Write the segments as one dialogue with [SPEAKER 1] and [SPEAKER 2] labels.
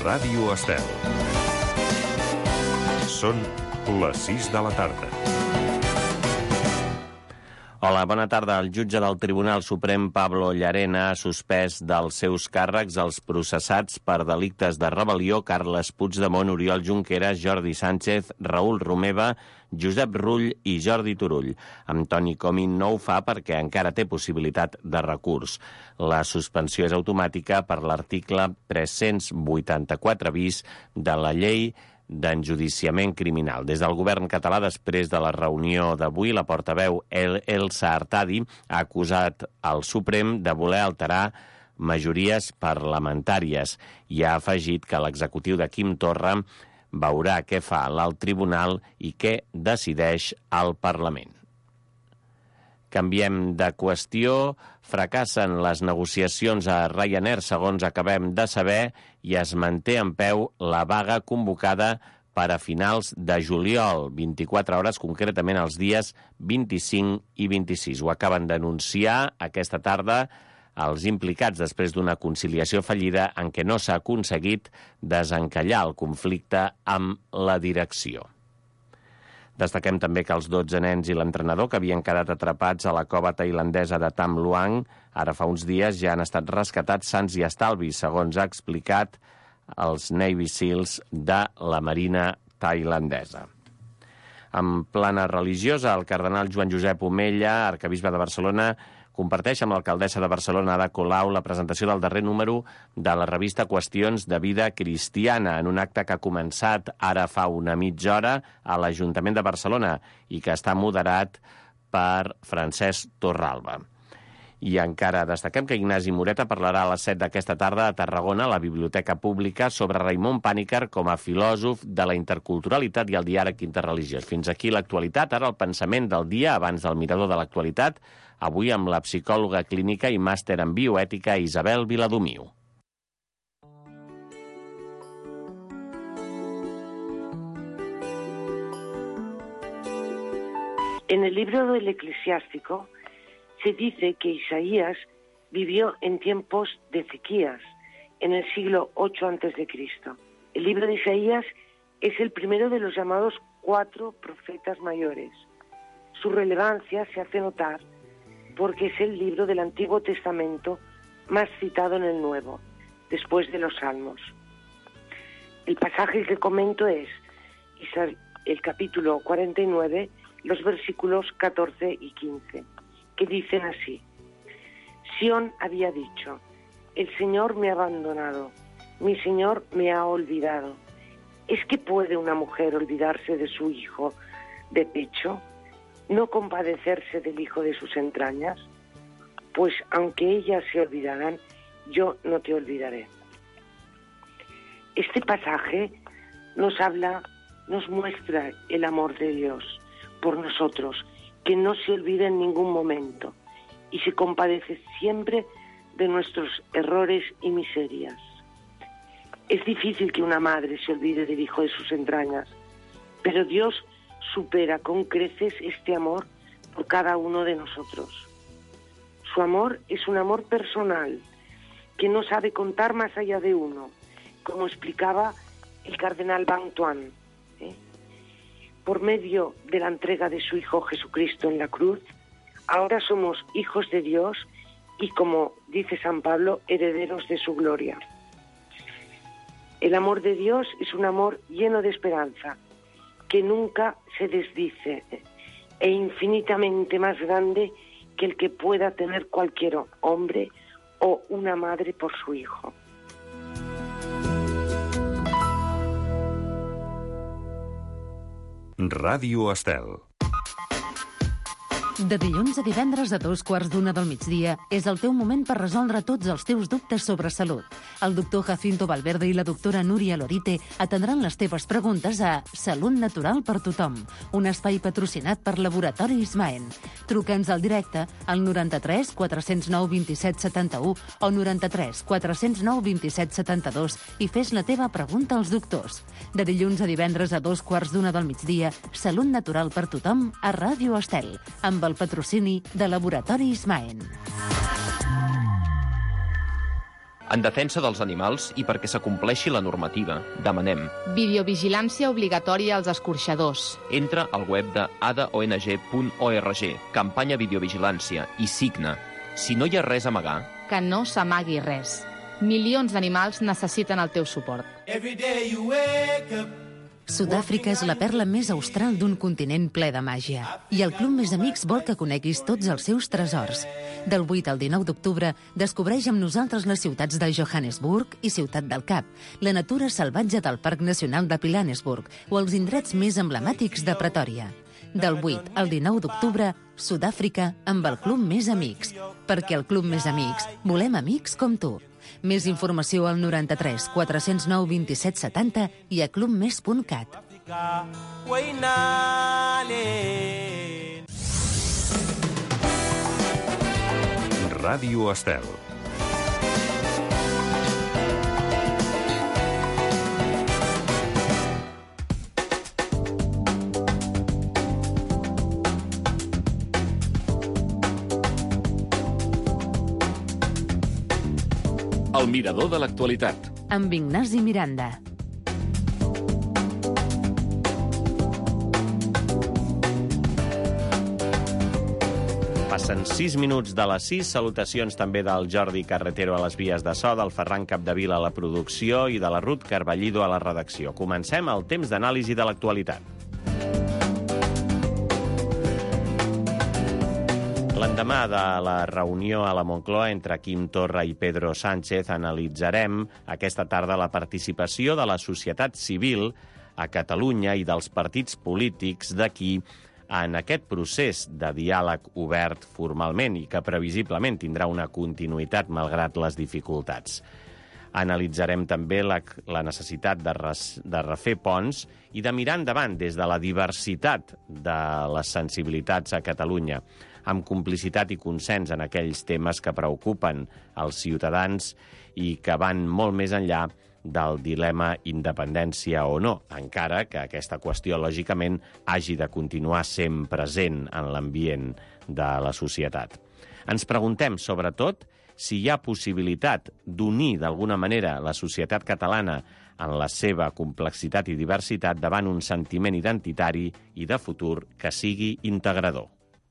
[SPEAKER 1] Ràdio Estel. Són les 6 de la tarda.
[SPEAKER 2] Hola, bona tarda. El jutge del Tribunal Suprem, Pablo Llarena, ha suspès dels seus càrrecs els processats per delictes de rebel·lió Carles Puigdemont, Oriol Junqueras, Jordi Sánchez, Raül Romeva, Josep Rull i Jordi Turull. Antoni Comín no ho fa perquè encara té possibilitat de recurs. La suspensió és automàtica per l'article 384 bis de la llei d'enjudiciament criminal. Des del govern català, després de la reunió d'avui, la portaveu Elsa Artadi ha acusat el Suprem de voler alterar majories parlamentàries i ha afegit que l'executiu de Quim Torra veurà què fa l'alt tribunal i què decideix el Parlament. Canviem de qüestió. Fracassen les negociacions a Ryanair, segons acabem de saber, i es manté en peu la vaga convocada per a finals de juliol, 24 hores, concretament els dies 25 i 26. Ho acaben d'anunciar aquesta tarda els implicats després d'una conciliació fallida en què no s'ha aconseguit desencallar el conflicte amb la direcció. Destaquem també que els 12 nens i l'entrenador que havien quedat atrapats a la cova tailandesa de Tam Luang ara fa uns dies ja han estat rescatats sans i estalvis, segons ha explicat els Navy Seals de la Marina tailandesa. En plana religiosa, el cardenal Joan Josep Omella, arquebisbe de Barcelona, comparteix amb l'alcaldessa de Barcelona, Ada Colau, la presentació del darrer número de la revista Qüestions de Vida Cristiana, en un acte que ha començat ara fa una mitja hora a l'Ajuntament de Barcelona i que està moderat per Francesc Torralba. I encara destaquem que Ignasi Moreta parlarà a les 7 d'aquesta tarda a Tarragona, a la Biblioteca Pública, sobre Raimon Pàniker com a filòsof de la interculturalitat i el diàleg interreligiós. Fins aquí l'actualitat. Ara el pensament del dia, abans del mirador de l'actualitat, avui amb la psicòloga clínica i màster en bioètica Isabel Viladomiu.
[SPEAKER 3] En el libro del Eclesiástico se dice que Isaías vivió en tiempos de Ezequías, en el siglo 8 a.C. El libro de Isaías es el primero de los llamados 4 profetas mayores. Su relevancia se hace notar porque es el libro del Antiguo Testamento más citado en el Nuevo, después de los Salmos. El pasaje que comento es el capítulo 49, los versículos 14 y 15, que dicen así: Sión había dicho, el Señor me ha abandonado, mi Señor me ha olvidado. ¿Es que puede una mujer olvidarse de su hijo de pecho? ¿No compadecerse del hijo de sus entrañas? Pues aunque ellas se olvidarán, yo no te olvidaré. Este pasaje nos muestra el amor de Dios por nosotros, que no se olvida en ningún momento y se compadece siempre de nuestros errores y miserias. Es difícil que una madre se olvide del hijo de sus entrañas, pero Dios supera con creces este amor por cada uno de nosotros. Su amor es un amor personal, que no sabe contar más allá de uno, como explicaba el cardenal Van Tuan. Por medio de la entrega de su Hijo Jesucristo en la cruz, ahora somos hijos de Dios y, como dice San Pablo, herederos de su gloria. El amor de Dios es un amor lleno de esperanza, que nunca se desdice, e infinitamente más grande que el que pueda tener cualquier hombre o una madre por su hijo.
[SPEAKER 1] Ràdio Estel.
[SPEAKER 4] De dilluns a divendres a 2:15 del migdia és el teu moment per resoldre tots els teus dubtes sobre salut. El doctor Jacinto Valverde i la doctora Núria Lorite atendran les teves preguntes a Salut Natural per Tothom, un espai patrocinat per Laboratori Ismaen. Truca'ns al directe al 93 409 27 71 o 93 409 27 72 i fes la teva pregunta als doctors. De dilluns a divendres a 2:15 del migdia, Salut Natural per Tothom a Ràdio Estel, amb el patrocini de Laboratori Ismaen.
[SPEAKER 5] En defensa dels animals i perquè s'acompleixi la normativa, demanem:
[SPEAKER 6] videovigilància obligatòria als escorxadors.
[SPEAKER 5] Entra al web de adaong.org, campanya videovigilància, i signa. Si no hi ha res a amagar,
[SPEAKER 6] Que no s'amagui res. Milions d'animals necessiten el teu suport.
[SPEAKER 4] Sud-àfrica és la perla més austral d'un continent ple de màgia. I el Club Més Amics vol que coneguis tots els seus tresors. Del 8 al 19 d'octubre, descobreix amb nosaltres les ciutats de Johannesburg i Ciutat del Cap, la natura salvatge del Parc Nacional de Pilanesburg o els indrets més emblemàtics de Pretòria. Del 8 al 19 d'octubre, Sud-àfrica amb el Club Més Amics. Perquè el Club Més Amics volem amics com tu. Més informació al 93 409 27 70 i a clubmes.cat.
[SPEAKER 1] Ràdio Estel.
[SPEAKER 7] El mirador de l'actualitat.
[SPEAKER 4] Amb Ignasi Miranda.
[SPEAKER 2] Passen 6 minuts de les 6. Salutacions també del Jordi Carretero a les vies de so, del Ferran Capdevila a la producció i de la Ruth Carballido a la redacció. Comencem el temps d'anàlisi de l'actualitat. L'endemà de la reunió a la Moncloa entre Quim Torra i Pedro Sánchez analitzarem aquesta tarda la participació de la societat civil a Catalunya i dels partits polítics d'aquí en aquest procés de diàleg obert formalment i que previsiblement tindrà una continuïtat malgrat les dificultats. Analitzarem també la necessitat de refer ponts i de mirar endavant des de la diversitat de les sensibilitats a Catalunya, amb complicitat i consens en aquells temes que preocupen els ciutadans i que van molt més enllà del dilema independència o no, encara que aquesta qüestió, lògicament, hagi de continuar sent present en l'ambient de la societat. Ens preguntem, sobretot, si hi ha possibilitat d'unir d'alguna manera la societat catalana en la seva complexitat i diversitat davant un sentiment identitari i de futur que sigui integrador.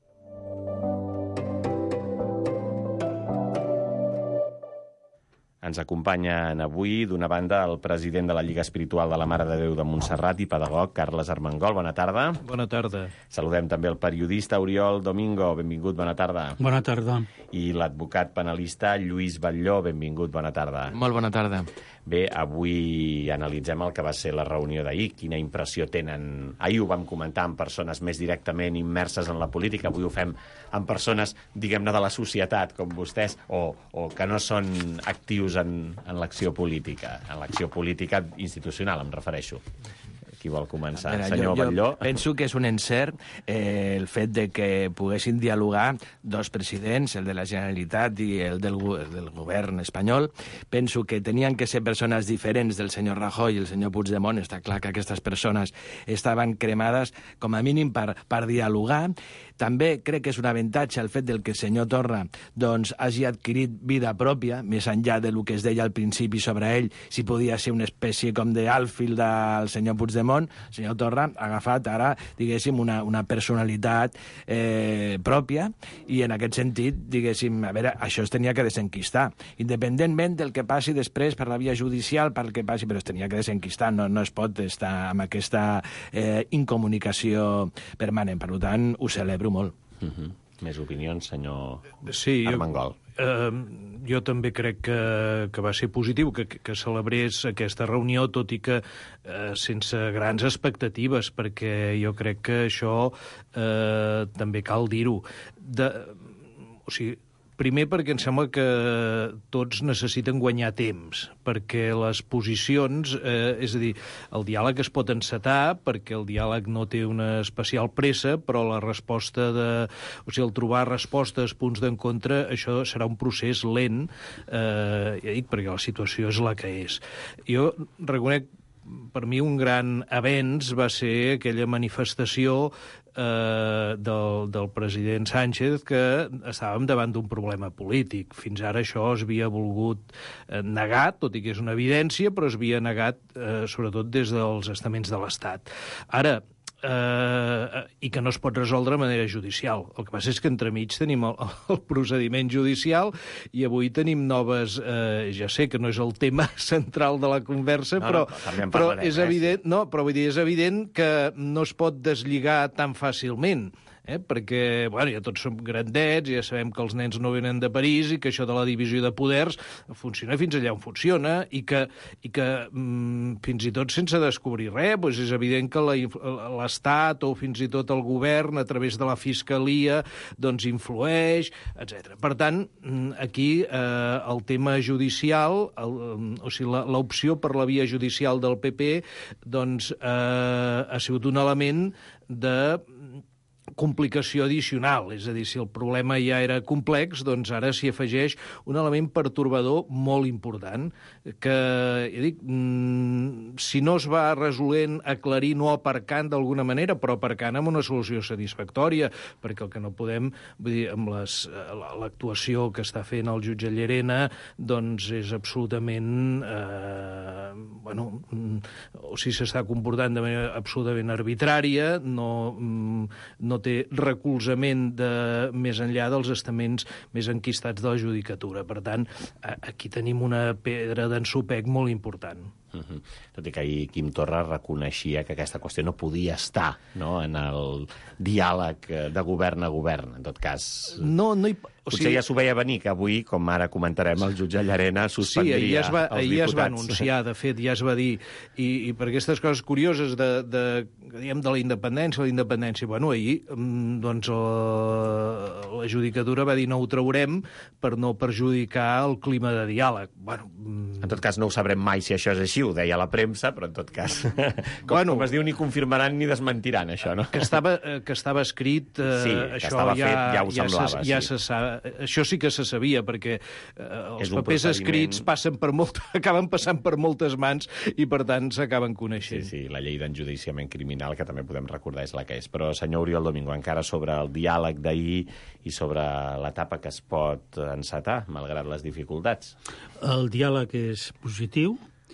[SPEAKER 2] Ens acompanyen avui, d'una banda, el president de la Lliga Espiritual de la Mare de Déu de Montserrat i pedagog, Carles Armengol. Bona tarda.
[SPEAKER 8] Bona tarda.
[SPEAKER 2] Saludem també el periodista Oriol Domingo. Benvingut, bona tarda.
[SPEAKER 8] Bona tarda.
[SPEAKER 2] I l'advocat penalista Lluís Batlló. Benvingut, bona tarda.
[SPEAKER 9] Molt bona tarda.
[SPEAKER 2] Bé, avui analitzem el que va ser la reunió d'ahir. Quina impressió tenen? Ahir ho vam comentar amb persones més directament immerses en la política. Avui ho fem amb persones, diguem-ne, de la societat, com vostès, o que no són actius en l'acció política. En l'acció política institucional, em refereixo. Qui vol començar? Senyor Batlló.
[SPEAKER 9] Jo penso que és un encert el fet de que poguessin dialogar dos presidents, el de la Generalitat i el del govern espanyol. Penso que tenien que ser persones diferents del senyor Rajoy i el senyor Puigdemont. Està clar que aquestes persones estaven cremades com a mínim per dialogar. També crec que és un avantatge el fet del que el senyor Torra doncs, hagi adquirit vida pròpia, més enllà del que es deia al principi sobre ell, si podia ser una espècie com d'Alfil del senyor Puigdemont. El senyor Torra ha agafat ara, diguéssim, una personalitat pròpia i en aquest sentit, diguéssim, a veure, això es tenia que desenquistar. Independentment del que passi després per la via judicial, per el que passi, però es tenia que desenquistar. No es pot estar amb aquesta incomunicació permanent. Per tant, ho celebro molt.
[SPEAKER 2] Més opinions, senyor
[SPEAKER 8] Armengol. Jo també crec que va ser positiu que celebrés aquesta reunió, tot i que sense grans expectatives, perquè jo crec que això també cal dir-ho. O sigui, primer perquè em sembla que tots necessiten guanyar temps, perquè les posicions, és a dir, el diàleg es pot encetar, perquè el diàleg no té una especial pressa, però la resposta o sigui, el trobar respostes, punts d'encontre, això serà un procés lent, ja dic, perquè la situació és la que és. Jo reconec, per mi un gran avenç va ser aquella manifestació del president Sánchez que estàvem davant d'un problema polític. Fins ara això es havia volgut negar, tot i que és una evidència, però es havia negat sobretot des dels estaments de l'Estat. Ara, i que no es pot resoldre de manera judicial. El que passa és que entremig tenim el procediment judicial i avui tenim noves... ja sé que no és el tema central de la conversa, però és evident, però vull dir, és evident que no es pot deslligar tan fàcilment. Perquè, bueno, ja tots som grandets, ja sabem que els nens no venen de París i que això de la divisió de poders funciona fins allà on funciona i que fins i tot sense descobrir res, doncs és evident que l'Estat o fins i tot el govern a través de la Fiscalia doncs influeix, etc. Per tant, aquí el tema judicial, o sigui, l'opció per la via judicial del PP doncs ha sigut un element de complicació addicional, és a dir, si el problema ja era complex, doncs ara s'hi afegeix un element pertorbador molt important, que, ja dic, si no es va resolent, aclarint o aparcant d'alguna manera, però aparcant amb una solució satisfactòria, perquè el que no podem, vull dir, amb l'actuació que està fent el jutge Llerena, doncs és absolutament, o sigui, s'està comportant de manera absolutament arbitrària, no té recolzament més enllà dels estaments més enquistats de la judicatura. Per tant, aquí tenim una pedra d'ensopec molt important.
[SPEAKER 2] Tot i que ahir Quim Torra reconeixia que aquesta qüestió no podia estar en el diàleg de govern a govern. En tot cas, potser ja s'ho veia venir, que avui, com ara comentarem, el jutge Llarena suspendria els diputats.
[SPEAKER 8] Ahir ja es va anunciar, de fet, ja es va dir, i per aquestes coses curioses de la independència, bueno, ahir doncs la judicatura va dir no ho traurem per no perjudicar el clima de diàleg.
[SPEAKER 2] En tot cas, no ho sabrem mai si això és així, ho deia la premsa, però en tot cas, com es diu, ni confirmaran ni desmentiran això, no?
[SPEAKER 8] Que estava escrit,
[SPEAKER 2] sí, que estava fet, ja ho semblava.
[SPEAKER 8] Això sí que se sabia, perquè els papers escrits acaben passant per moltes mans i, per tant, s'acaben coneixent.
[SPEAKER 2] Sí, la llei d'enjudiciament criminal, que també podem recordar, és la que és. Però, senyor Oriol Domingo, encara sobre el diàleg d'ahir i sobre l'etapa que es pot encetar, malgrat les dificultats.
[SPEAKER 10] El diàleg és positiu,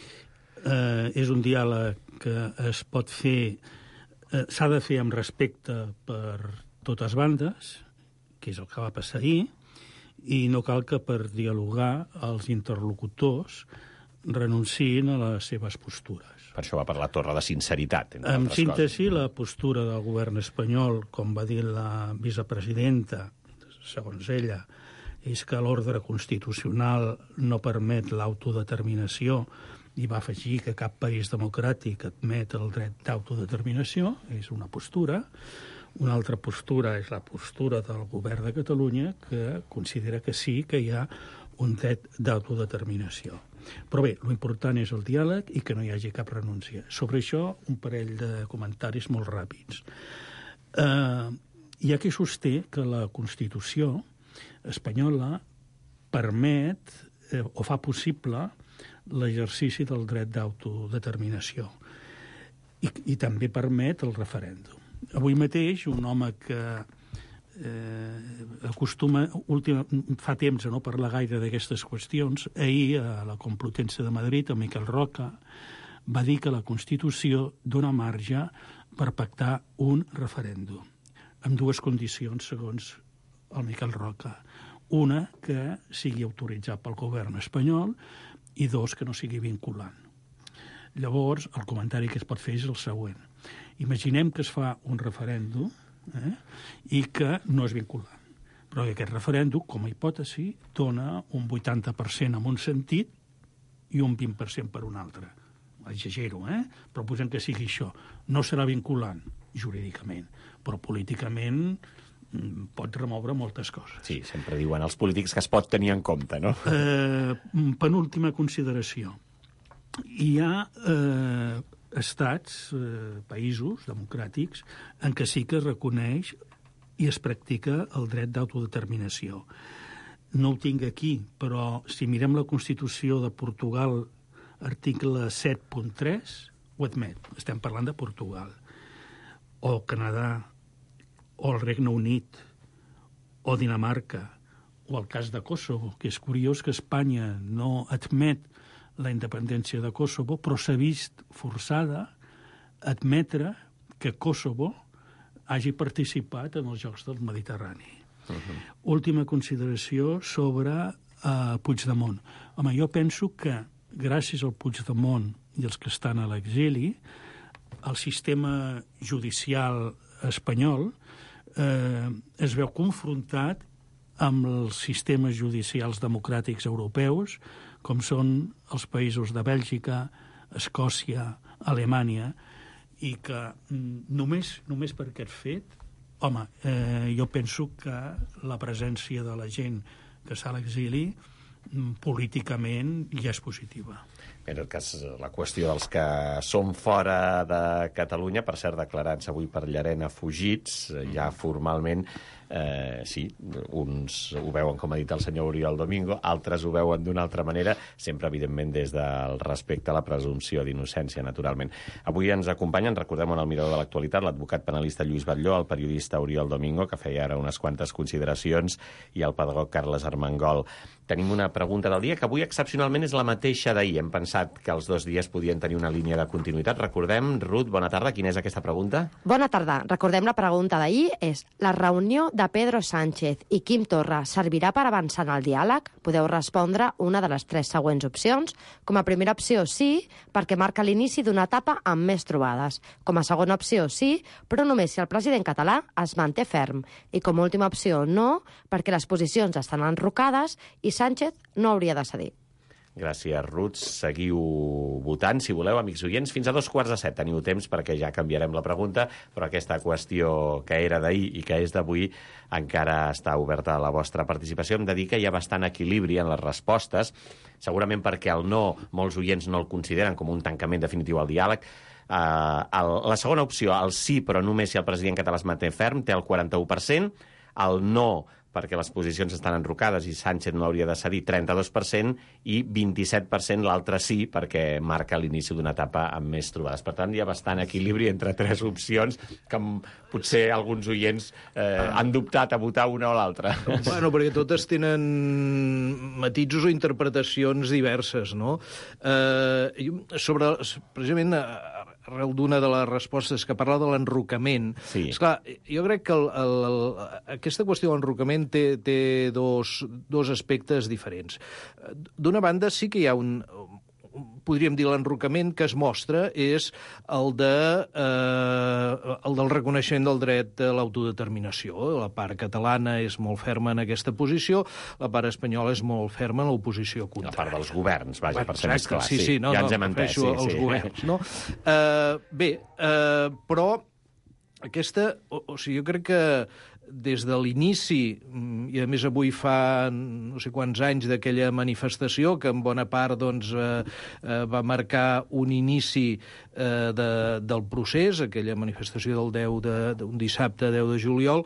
[SPEAKER 10] és un diàleg que es pot fer, s'ha de fer amb respecte per totes bandes, que és el que va passar ahir, i no cal que per dialogar els interlocutors renunciïn a les seves postures.
[SPEAKER 2] Per això va parlar Torra de sinceritat, entre
[SPEAKER 10] en
[SPEAKER 2] altres
[SPEAKER 10] síntesi,
[SPEAKER 2] coses.
[SPEAKER 10] La postura del govern espanyol, com va dir la vicepresidenta, segons ella, és que l'ordre constitucional no permet l'autodeterminació i va afegir que cap país democràtic admet el dret d'autodeterminació, és una postura. Una altra postura és la postura del govern de Catalunya, que considera que sí que hi ha un dret d'autodeterminació. Però bé, l'important és el diàleg i que no hi hagi cap renúncia. Sobre això, un parell de comentaris molt ràpids. Hi ha qui sosté que la Constitució espanyola permet o fa possible l'exercici del dret d'autodeterminació i també permet el referèndum. Avui mateix, un home que fa temps a no parlar gaire d'aquestes qüestions, ahir a la Complutense de Madrid, el Miquel Roca, va dir que la Constitució dona marge per pactar un referèndum, amb dues condicions, segons el Miquel Roca. Una, que sigui autoritzat pel govern espanyol, i dos, que no sigui vinculant. Llavors, el comentari que es pot fer és el següent. Imaginem que es fa un referèndum i que no és vinculant. Però aquest referèndum, com a hipòtesi, dona un 80% en un sentit i un 20% per un altre. Exagero, però posem que sigui això. No serà vinculant jurídicament, però políticament pot remoure moltes coses.
[SPEAKER 2] Sí, sempre diuen els polítics que es pot tenir en compte, no?
[SPEAKER 10] Penúltima consideració. Hi ha estats, països democràtics, en què sí que es reconeix i es practica el dret d'autodeterminació. No ho tinc aquí, però si mirem la Constitució de Portugal, article 7.3, ho admet, estem parlant de Portugal. O Canadà, o el Regne Unit, o Dinamarca, o el cas de Kosovo, que és curiós que Espanya no admet la independència de Kosovo, però s'ha vist forçada a admetre que Kosovo hagi participat en els Jocs del Mediterrani. Última consideració sobre Puigdemont. Home, jo penso que gràcies al Puigdemont i els que estan a l'exili, el sistema judicial espanyol es veu confrontat amb els sistemes judicials democràtics europeus, com són els països de Bèlgica, Escòcia, Alemanya, i que només per aquest fet, home, jo penso que la presència de la gent que està a l'exili políticament ja és positiva.
[SPEAKER 2] Bé, en el cas, la qüestió dels que són fora de Catalunya, per cert, declarats avui per Llarena fugits, ja formalment, sí, uns ho veuen, com ha dit el senyor Oriol Domingo, altres ho veuen d'una altra manera, sempre, evidentment, des del respecte a la presumpció d'innocència, naturalment. Avui ens acompanyen, recordem en el Mirador de l'Actualitat, l'advocat penalista Lluís Batlló, el periodista Oriol Domingo, que feia ara unes quantes consideracions, i el pedagog Carles Armengol. Tenim una pregunta del dia, que avui excepcionalment és la mateixa d'ahir. Hem pensat que els 2 dies podien tenir una línia de continuïtat. Recordem, Ruth, bona tarda, quina és aquesta pregunta?
[SPEAKER 11] Bona tarda. Recordem la pregunta d'ahir és: la reunió de Pedro Sánchez i Quim Torra servirà per avançar en el diàleg? Podeu respondre una de les 3 següents opcions. Com a primera opció, sí, perquè marca l'inici d'una etapa amb més trobades. Com a segona opció, sí, però només si el president català es manté ferm. I com a última opció, no, perquè les posicions estan enrocades i Sánchez no hauria de cedir.
[SPEAKER 2] Gràcies, Ruth. Seguiu votant, si voleu, amics oients. Fins a 6:45 teniu temps, perquè ja canviarem la pregunta, però aquesta qüestió que era d'ahir i que és d'avui encara està oberta a la vostra participació. Hem de dir que hi ha bastant equilibri en les respostes, segurament perquè el no, molts oients no el consideren com un tancament definitiu al diàleg. La segona opció, el sí, però només si el president català es manté ferm, té el 41%, el no, perquè les posicions estan enrocades i Sánchez no hauria de cedir, 32%, i 27% l'altre sí, perquè marca l'inici d'una etapa amb més trobades. Per tant, hi ha bastant equilibri entre 3 opcions, que potser alguns oients han doptat a votar una o l'altra.
[SPEAKER 8] Bueno, perquè totes tenen matisos o interpretacions diverses, no? Sobre, precisament, arrel d'una de les respostes que parla de l'enrocament.
[SPEAKER 2] Sí.
[SPEAKER 8] Esclar, jo crec que aquesta qüestió de l'enrocament té dos aspectes diferents. D'una banda, sí que hi ha podríem dir l'enrocament que es mostra és el del reconeixement del dret a l'autodeterminació. La part catalana és molt ferma en aquesta posició, la part espanyola és molt ferma en l'oposició contrària.
[SPEAKER 2] La part dels governs, vaja, per ser més clar.
[SPEAKER 8] Sí, no,
[SPEAKER 2] ja ens hem entès.
[SPEAKER 8] Els governs, no? Però aquesta... O sigui, jo crec que des de l'inici, i a més avui fa no sé quants anys d'aquella manifestació que en bona part doncs, va marcar un inici del procés, aquella manifestació d'un dissabte 10 de juliol,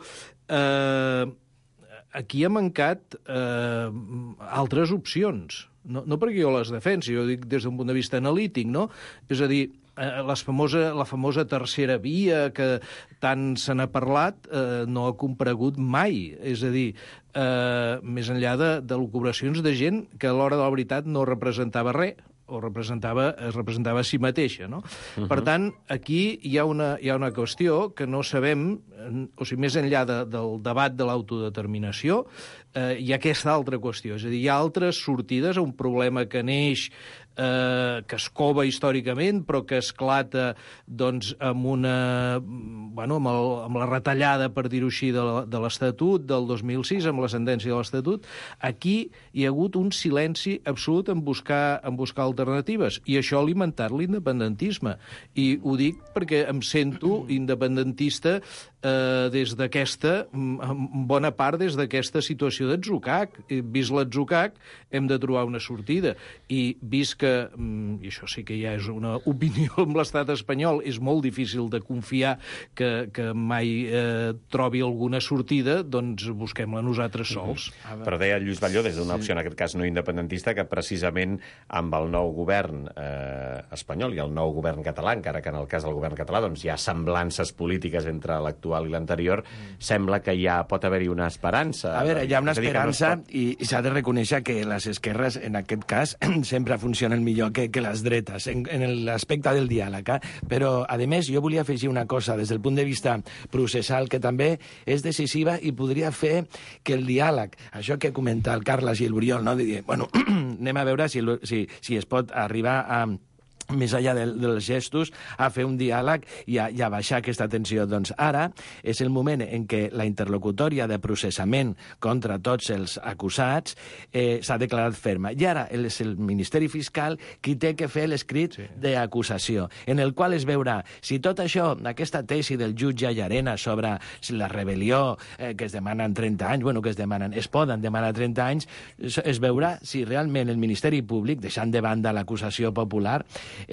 [SPEAKER 8] aquí ha mancat altres opcions. No perquè jo les defensi, jo dic des d'un punt de vista analític, no? És a dir, la famosa tercera via que tant se n'ha parlat no ha comparegut mai. És a dir, més enllà de lucubracions de gent que a l'hora de la veritat no representava res, o es representava a si mateixa, no? Per tant, aquí hi ha una qüestió que no sabem, o sigui, més enllà del debat de l'autodeterminació, hi ha aquesta altra qüestió. És a dir, hi ha altres sortides a un problema que neix, que es cova històricament, però que esclata doncs, amb la retallada, per dir-ho així, de l'Estatut del 2006, amb la sentència de l'Estatut. Aquí hi ha hagut un silenci absolut en buscar alternatives, i això ha alimentat l'independentisme. I ho dic perquè em sento independentista des d'aquesta, en bona part des d'aquesta situació d'atzucac. Vist l'atzucac, hem de trobar una sortida. I vist que, i això sí que ja és una opinió amb l'estat espanyol, és molt difícil de confiar que mai trobi alguna sortida, doncs busquem-la nosaltres sols.
[SPEAKER 2] Però deia Lluís Batlló, des d'una opció, en aquest cas no independentista, que precisament amb el nou govern espanyol i el nou govern català, encara que en el cas del govern català doncs, hi ha semblances polítiques entre l'actual i l'anterior, sembla que ja pot haver-hi una esperança.
[SPEAKER 9] A veure, hi ha una esperança i s'ha de reconèixer que les esquerres, en aquest cas, sempre funcionen millor que les dretes, en l'aspecte del diàleg. Però, a més, jo volia afegir una cosa des del punt de vista processal, que també és decisiva i podria fer que el diàleg, això que comenta el Carles i l'Oriol, no? De dir, bueno, anem a veure si es pot arribar a més enllà dels gestos, a fer un diàleg i a baixar aquesta tensió. Doncs ara és el moment en què la interlocutòria de processament contra tots els acusats s'ha declarat ferma. I ara és el Ministeri Fiscal qui té que fer l'escrit d'acusació, en el qual es veurà si tot això, aquesta tesi del jutge Llarena sobre la rebel·lió que es demanen 30 anys, bueno, que es poden demanar 30 anys, es veurà si realment el Ministeri Públic, deixant de banda l'acusació popular,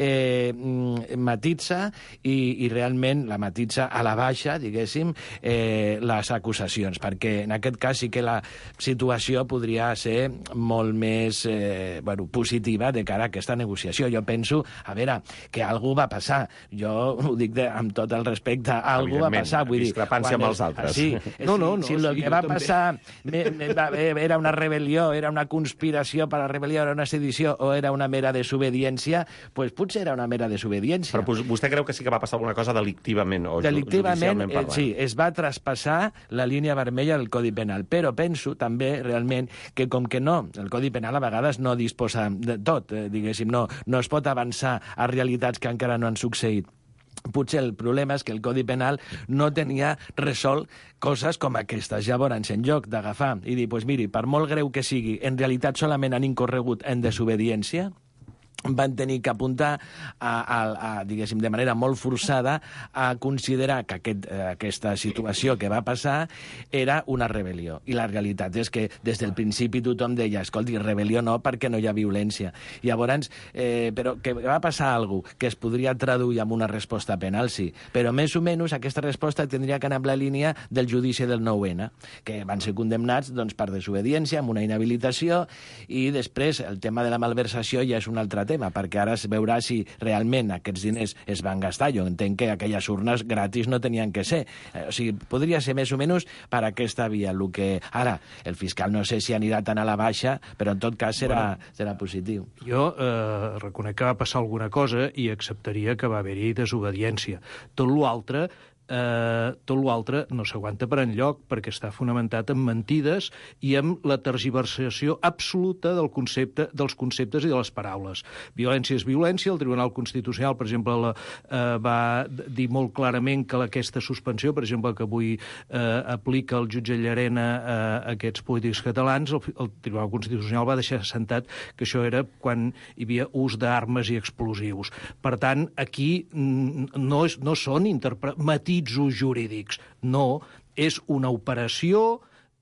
[SPEAKER 9] matitza i realment la matitza a la baixa, diguéssim, les acusacions, perquè en aquest cas sí que la situació podria ser molt més positiva de cara a aquesta negociació. Jo penso, a veure, que algú va passar. Jo ho dic amb tot el respecte, algú va passar. Vull dir,
[SPEAKER 2] discrepància amb els altres.
[SPEAKER 9] Sí, si el que va passar era una rebel·lió, era una conspiració per a la rebel·lió, era una sedició o era una mera desobediència, doncs potser era una mera desobediència.
[SPEAKER 2] Però vostè creu que sí que va passar alguna cosa delictivament o
[SPEAKER 9] delictivament,
[SPEAKER 2] judicialment parlant?
[SPEAKER 9] Sí, es va traspassar la línia vermella del Codi Penal, però penso també realment que com que no, el Codi Penal a vegades no disposa de tot, diguéssim, no es pot avançar a realitats que encara no han succeït. Potser el problema és que el Codi Penal no tenia resolt coses com aquestes. Llavors, en lloc d'agafar i dir, doncs miri, per molt greu que sigui, en realitat solament han incorregut en desobediència, van tenir que apuntar, diguéssim, de manera molt forçada a considerar que aquesta situació que va passar era una rebel·lió. I la realitat és que des del principi tothom deia, escolti, rebel·lió no, perquè no hi ha violència. Llavors, però que va passar alguna cosa que es podria traduir en una resposta penal, sí. Però més o menys aquesta resposta tindria que anar amb la línia del judici del 9-N, que van ser condemnats per desobediència, amb una inhabilitació, i després el tema de la malversació ja és un altre tema, perquè ara es veurà si realment aquests diners es van gastar. Jo entenc que aquelles urnes gratis no tenien que ser. O sigui, podria ser més o menys per aquesta via. El que ara, el fiscal no sé si anirà tan a la baixa, però en tot cas serà positiu.
[SPEAKER 8] Jo reconec que va passar alguna cosa i acceptaria que va haver-hi desobediència. Tot l'altre no s'aguanta per enlloc perquè està fonamentat en mentides i en la tergiversació absoluta dels conceptes i de les paraules. Violència és violència. El Tribunal Constitucional, per exemple, va dir molt clarament que aquesta suspensió, per exemple, que avui aplica el jutge Llarena a aquests polítics catalans, el Tribunal Constitucional va deixar assentat que això era quan hi havia ús d'armes i explosius. Per tant, aquí no són matisos jurídics. No, és una operació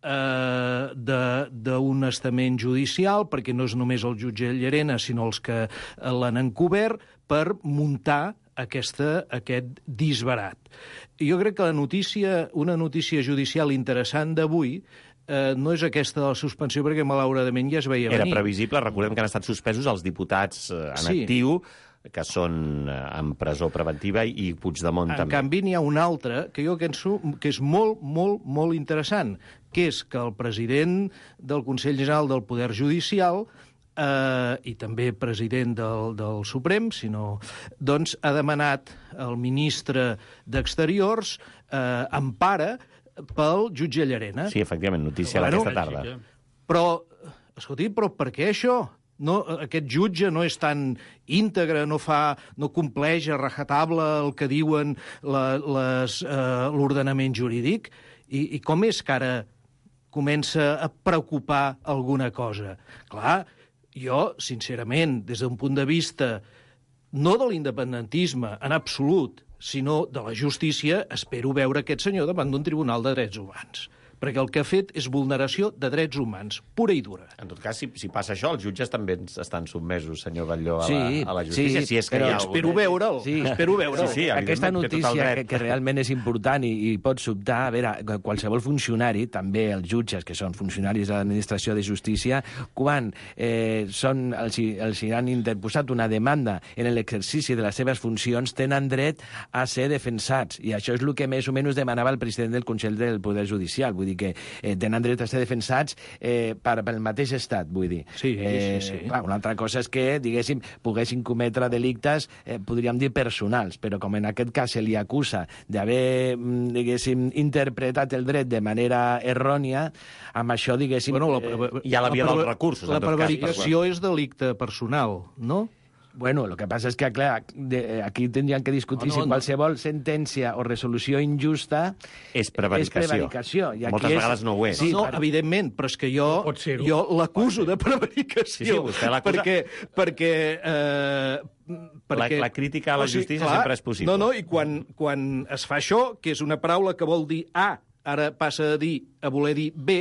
[SPEAKER 8] d'un estament judicial, perquè no és només el jutge Llarena, sinó els que l'han encobert, per muntar aquest disbarat. Jo crec que una notícia judicial interessant d'avui no és aquesta de la suspensió, perquè malauradament ja es veia venir.
[SPEAKER 2] Era previsible, recordem que han estat suspesos els diputats en actiu, que són en presó preventiva, i Puigdemont també.
[SPEAKER 8] En canvi, n'hi ha un altre que jo penso que és molt, molt, molt interessant, que és que el president del Consell General del Poder Judicial i també president del Suprem, doncs ha demanat al ministre d'Exteriors empara pel jutge Llarena.
[SPEAKER 2] Sí, efectivament, notícia d'aquesta tarda.
[SPEAKER 8] Però, escolti, per què això? Aquest jutge no és tan íntegre, no compleix a rajatabla el que diuen l'ordenament jurídic? I com és que ara comença a preocupar alguna cosa? Clar, jo, sincerament, des d'un punt de vista no de l'independentisme en absolut, sinó de la justícia, espero veure aquest senyor davant d'un tribunal de drets humans. perquè el que ha fet és vulneració de drets humans, pura i dura.
[SPEAKER 2] En tot cas, si passa això, els jutges també estan submesos, senyor Batlló, a la justícia.
[SPEAKER 9] Sí,
[SPEAKER 2] si és que hi ha
[SPEAKER 8] espero veure'l.
[SPEAKER 2] Sí,
[SPEAKER 9] aquesta notícia que realment és important i pot sobtar, a veure, qualsevol funcionari, també els jutges, que són funcionaris de l'administració de justícia, quan els han interposat una demanda en l'exercici de les seves funcions, tenen dret a ser defensats. I això és el que més o menys demanava el president del Consell del Poder Judicial. Vull dir que tenen dret a ser defensats pel mateix estat, vull dir.
[SPEAKER 8] Sí.
[SPEAKER 9] Clar, una altra cosa és que, diguéssim, poguessin cometre delictes, podríem dir, personals, però com en aquest cas se li acusa d'haver, diguéssim, interpretat el dret de manera errònia, amb això, diguéssim...
[SPEAKER 2] Hi ha la via dels recursos.
[SPEAKER 8] La prevaricació és delicte personal, no?
[SPEAKER 9] Bueno, lo que passa és que, clar, aquí tindríem que discutir si qualsevol sentència o resolució injusta
[SPEAKER 2] és prevaricació.
[SPEAKER 9] I
[SPEAKER 2] moltes vegades no ho és.
[SPEAKER 8] Sí, evidentment, però és que jo l'acuso de prevaricació.
[SPEAKER 2] Sí, vostè l'acusa.
[SPEAKER 8] Perquè
[SPEAKER 2] la crítica a la justícia sempre és possible.
[SPEAKER 8] No, i quan es fa això, que és una paraula que vol dir A, ara passa a voler dir B,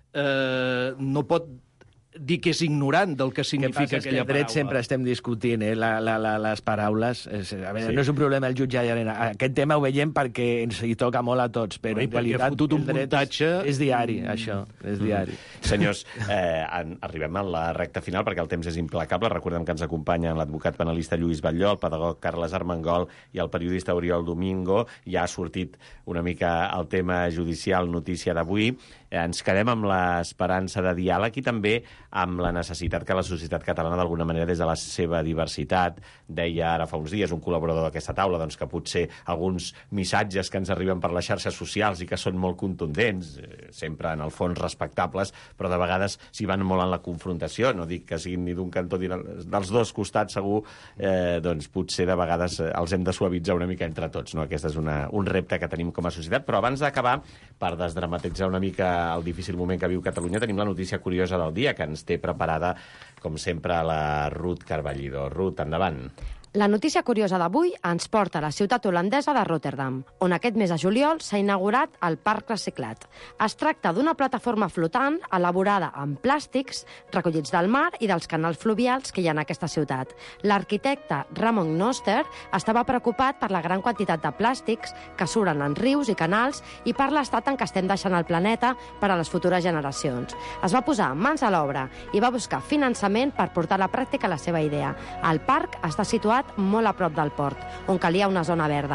[SPEAKER 8] no pot dir que és ignorant del que significa aquella paraula.
[SPEAKER 9] El dret sempre estem discutint, les paraules. A veure, no és un problema el jutge Llarena. Aquest tema ho veiem perquè ens hi toca molt a tots, però en realitat el dret és diari, això, és diari.
[SPEAKER 2] Senyors, arribem a la recta final perquè el temps és implacable. Recordem que ens acompanyen l'advocat penalista Lluís Batlló, el pedagog Carles Armengol i el periodista Oriol Domingo. Ja ha sortit una mica el tema judicial, notícia d'avui. Ens quedem amb l'esperança de diàleg i també amb la necessitat que la societat catalana, d'alguna manera, des de la seva diversitat, deia ara fa uns dies un col·laborador d'aquesta taula, doncs que potser alguns missatges que ens arriben per les xarxes socials i que són molt contundents, sempre en el fons respectables, però de vegades s'hi van molt en la confrontació, no dic que siguin ni d'un cantó ni dels dos costats, segur, doncs potser de vegades els hem de suavitzar una mica entre tots, no? Aquest és un repte que tenim com a societat, però abans d'acabar, per desdramatitzar una mica el difícil moment que viu Catalunya, tenim la notícia curiosa del dia, que ens té preparada, com sempre, la Ruth Carballido. Ruth, endavant.
[SPEAKER 11] La notícia curiosa d'avui ens porta a la ciutat holandesa de Rotterdam, on aquest mes de juliol s'ha inaugurat el Parc Reciclat. Es tracta d'una plataforma flotant elaborada amb plàstics recollits del mar i dels canals fluvials que hi ha en aquesta ciutat. L'arquitecte Ramon Noster estava preocupat per la gran quantitat de plàstics que suren en rius i canals i per l'estat en què estem deixant el planeta per a les futures generacions. Es va posar mans a l'obra i va buscar finançament per portar a la pràctica la seva idea. El parc està situat molt a prop del port, on calia una zona verda.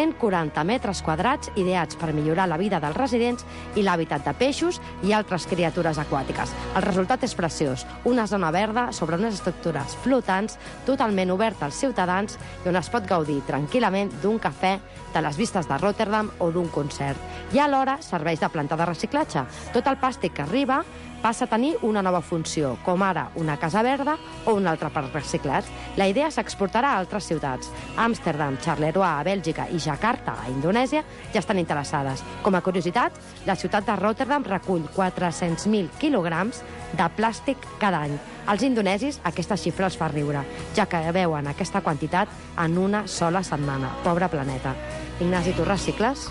[SPEAKER 11] 140 metres quadrats ideats per millorar la vida dels residents i l'hàbitat de peixos i altres criatures aquàtiques. El resultat és preciós, una zona verda sobre unes estructures flotants totalment oberta als ciutadans i on es pot gaudir tranquil·lament d'un cafè, de les vistes de Rotterdam o d'un concert. I alhora serveix de planta de reciclatge. Tot el plàstic que arriba passa a tenir una nova funció, com ara una casa verda o un altre parc reciclat. La idea s'exportarà a altres ciutats. Amsterdam, Charleroi, a Bèlgica i Jakarta, a Indonèsia, ja estan interessades. Com a curiositat, la ciutat de Rotterdam recull 400.000 quilograms de plàstic cada any. Als indonesis aquesta xifra els fa riure, ja que veuen aquesta quantitat en una sola setmana. Pobre planeta. Ignasi, tu recicles?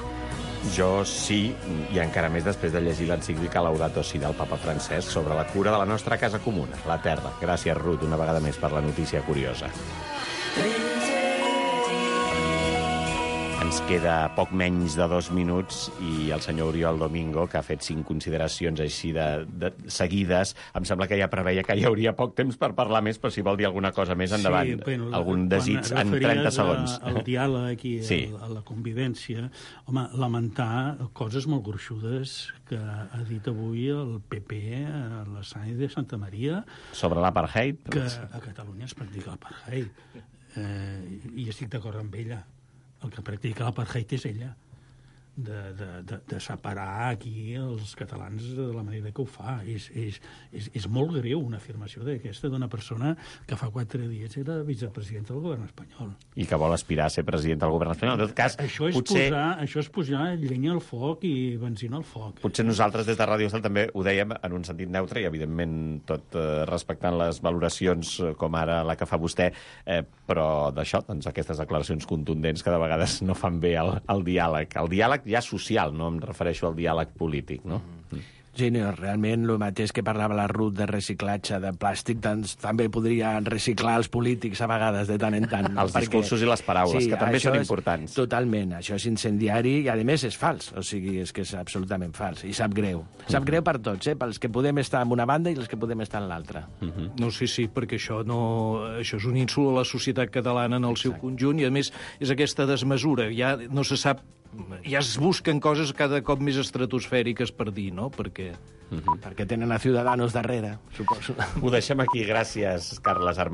[SPEAKER 2] Jo sí, i encara més després de llegir l'encíclica Laudato Si del papa Francesc sobre la cura de la nostra casa comuna, la Terra. Gràcies, Ruth, una vegada més per la notícia curiosa. Ens queda poc menys de 2 minuts i el senyor Oriol Domingo, que ha fet 5 consideracions així de seguides, em sembla que ja preveia que hi hauria poc temps per parlar més, però si vol dir alguna cosa més, endavant. Sí, bueno, algun desig en 30 segons.
[SPEAKER 10] El diàleg i sí. A la convivència, home, lamentar coses molt gruixudes que ha dit avui el PP a la Sany de Santa Maria.
[SPEAKER 2] Sobre l'apartheid?
[SPEAKER 10] Que a Catalunya es practica l'apartheid. I estic d'acord amb ella. El que practica l'apartheid és ella, de separar aquí els catalans de la manera que ho fa. És molt greu una afirmació d'aquesta d'una persona que fa 4 dies era vicepresident del govern espanyol.
[SPEAKER 2] I que vol aspirar a ser president del govern espanyol. En tot cas,
[SPEAKER 10] això és posar llenya al foc i benzina al foc.
[SPEAKER 2] Potser nosaltres des de Ràdio Estel també ho dèiem en un sentit neutre i, evidentment, tot respectant les valoracions com ara la que fa vostè, però d'això, doncs, aquestes declaracions contundents que de vegades no fan bé al diàleg. El diàleg ja social, no em refereixo al diàleg polític, no?
[SPEAKER 9] Sí, no, realment el mateix que parlava la Ruth de reciclatge de plàstic, doncs també podrien reciclar els polítics a vegades de tant en tant. No?
[SPEAKER 2] Els discursos i les paraules, que també són importants.
[SPEAKER 9] Totalment, això és incendiari i, a més, és fals. O sigui, és que és absolutament fals. I sap greu. Sap greu per tots, pels que podem estar en una banda i els que podem estar en l'altra.
[SPEAKER 8] No, sí, perquè això és un insult a la societat catalana en el seu conjunt i, a més, és aquesta desmesura. Ja no se sap, ja es busquen coses cada cop més estratosfèriques per dir, no? Perquè
[SPEAKER 9] tenen a Ciudadanos darrere, suposo.
[SPEAKER 2] Ho deixem aquí. Gràcies, Carles Armengol.